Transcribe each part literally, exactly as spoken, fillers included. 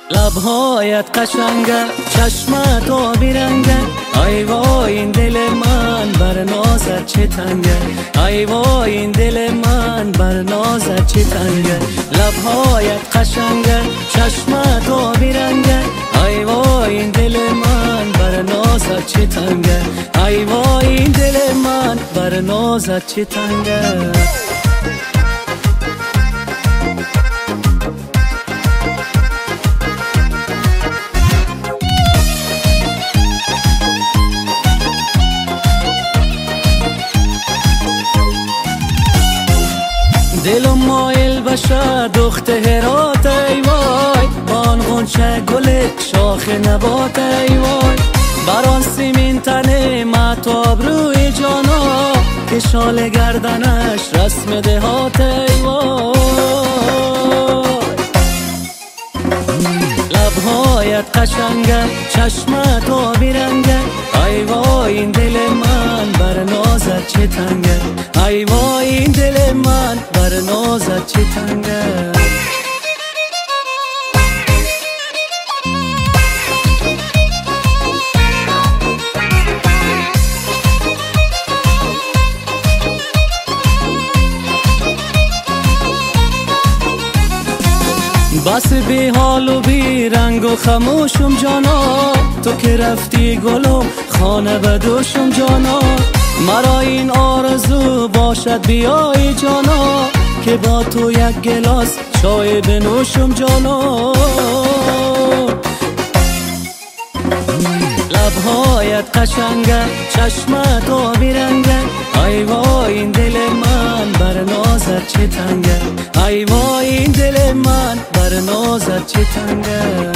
لبهایت قشنگه، چشمت آبی رنگه، ای وای این دل من بر نازت چه تنگه، ای وای این دل من بر نازت چه تنگه. لبهایت قشنگه، چشمت آبی رنگه، ای وای این دل من بر نازت چه تنگه، ای وای این دل من بر نازت چه تنگه. دلم مایل بشه دخت هرات ای وای، بان غنچه گل شاخ نبات ای وای، بران سیمین تنه مهتاب روی جانا، که شال گردنش رسم دهات ای وای. لبهایت قشنگه، چشمت آبی رنگه، ای وای این دل من بر نازت چه تنگه، ای وای این دل من بر نازت چه تنگه. بس بی حال و بی رنگ و خموشم جانا، تو که رفتی گلم خانه بدوشم جانا، مرا این آرزو باشد بیایی جانا، که با تو یک گلاس چای بنوشم جانا. لبهایت قشنگه، چشمت آبی رنگه، ای وای این دل من بر نازت چه تنگه، ای وای این دل من بر نازت چه تنگه.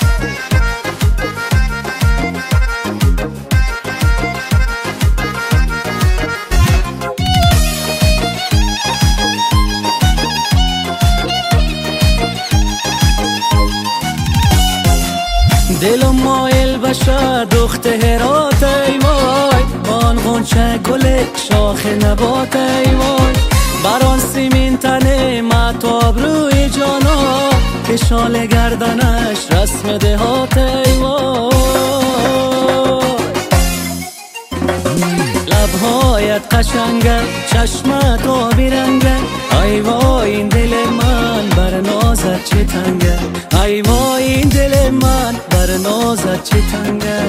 دلم مایل بشه دخت هرات ای وای، بان غنچه گل شاخ نبات ای وای، بران سیمین تنه مهتاب روی جانا، که شال گردنش رسم دهات ای وای. لبهایت قشنگه، چشمت آبی رنگه، ای وای این دل من بر نازت چه تنگه، ای وای این دل من بر نازت چه تنگه.